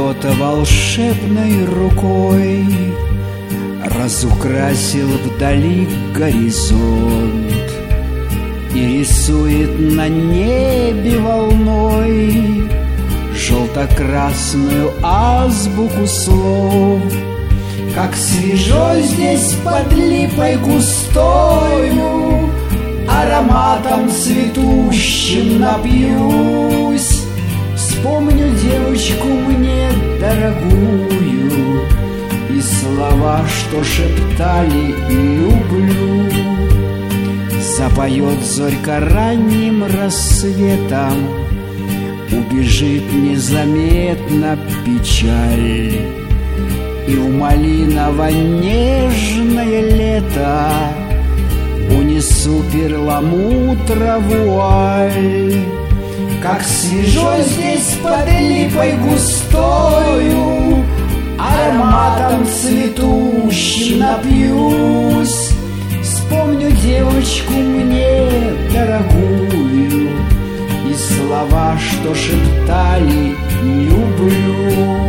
Кто-то волшебной рукой разукрасил вдали горизонт и рисует на небе волной желто-красную азбуку слов. Как свежо здесь под липой густою, ароматом цветущим напьюсь. Вспомню девочку мне дорогую и слова, что шептали «люблю». Запоет зорька ранним рассветом, убежит незаметно печаль, и в малиново-нежное лето унесу перламутровую вуаль. Как свежо здесь под липой густою, ароматом цветущим напьюсь. Вспомню девочку мне дорогую и слова, что шептали «люблю».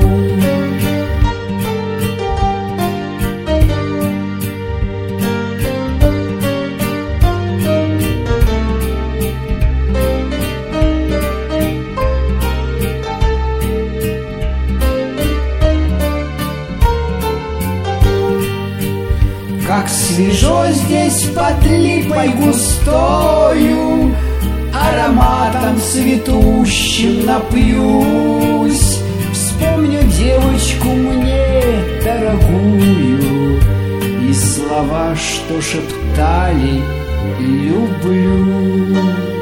Как свежо здесь под липой густою, ароматом цветущим напьюсь. Вспомню девочку мне дорогую и слова, что шептали «люблю».